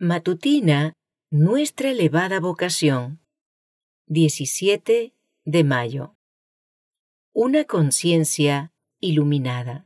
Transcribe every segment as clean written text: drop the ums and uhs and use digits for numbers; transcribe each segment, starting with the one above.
Matutina, nuestra elevada vocación. 17 de mayo. Una conciencia iluminada.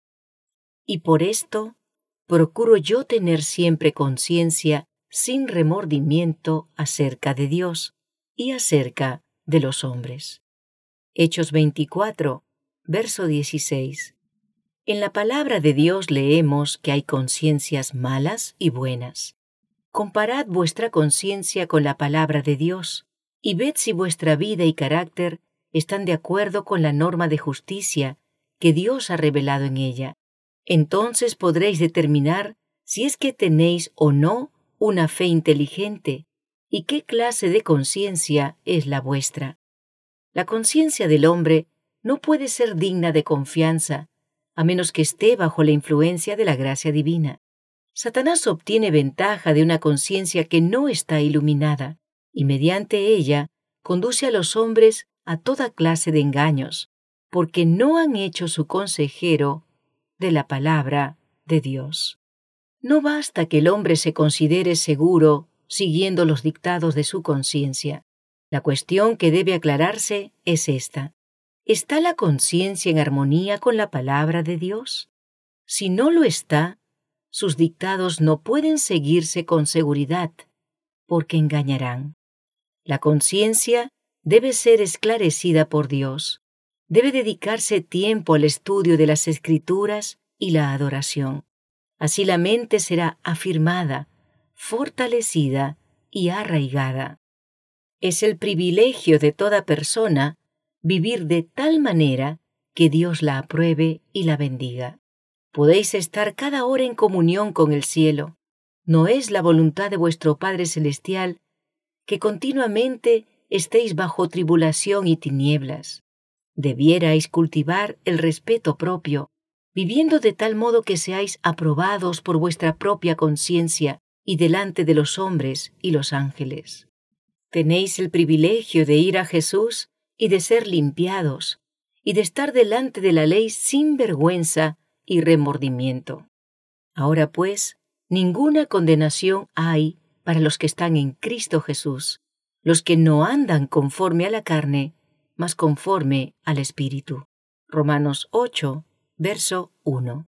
Y por esto, procuro yo tener siempre conciencia sin remordimiento acerca de Dios y acerca de los hombres. Hechos 24, verso 16. En la palabra de Dios leemos que hay conciencias malas y buenas. Comparad vuestra conciencia con la palabra de Dios y ved si vuestra vida y carácter están de acuerdo con la norma de justicia que Dios ha revelado en ella. Entonces podréis determinar si es que tenéis o no una fe inteligente y qué clase de conciencia es la vuestra. La conciencia del hombre no puede ser digna de confianza, a menos que esté bajo la influencia de la gracia divina. Satanás obtiene ventaja de una conciencia que no está iluminada, y mediante ella conduce a los hombres a toda clase de engaños, porque no han hecho su consejero de la palabra de Dios. No basta que el hombre se considere seguro siguiendo los dictados de su conciencia. La cuestión que debe aclararse es esta: ¿está la conciencia en armonía con la palabra de Dios? Si no lo está, sus dictados no pueden seguirse con seguridad, porque engañarán. La conciencia debe ser esclarecida por Dios. Debe dedicarse tiempo al estudio de las Escrituras y la adoración. Así la mente será afirmada, fortalecida y arraigada. Es el privilegio de toda persona vivir de tal manera que Dios la apruebe y la bendiga. Podéis estar cada hora en comunión con el cielo. No es la voluntad de vuestro Padre Celestial que continuamente estéis bajo tribulación y tinieblas. Debierais cultivar el respeto propio, viviendo de tal modo que seáis aprobados por vuestra propia conciencia y delante de los hombres y los ángeles. Tenéis el privilegio de ir a Jesús y de ser limpiados, y de estar delante de la ley sin vergüenza y remordimiento. Ahora pues, ninguna condenación hay para los que están en Cristo Jesús, los que no andan conforme a la carne, mas conforme al Espíritu. Romanos 8, verso 1.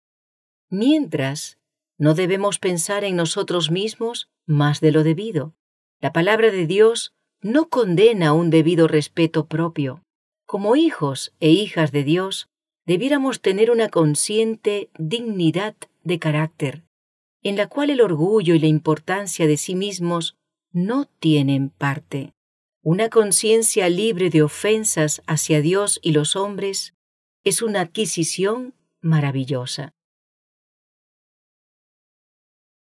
Mientras, no debemos pensar en nosotros mismos más de lo debido. La palabra de Dios no condena un debido respeto propio. Como hijos e hijas de Dios, debiéramos tener una consciente dignidad de carácter, en la cual el orgullo y la importancia de sí mismos no tienen parte. Una conciencia libre de ofensas hacia Dios y los hombres es una adquisición maravillosa.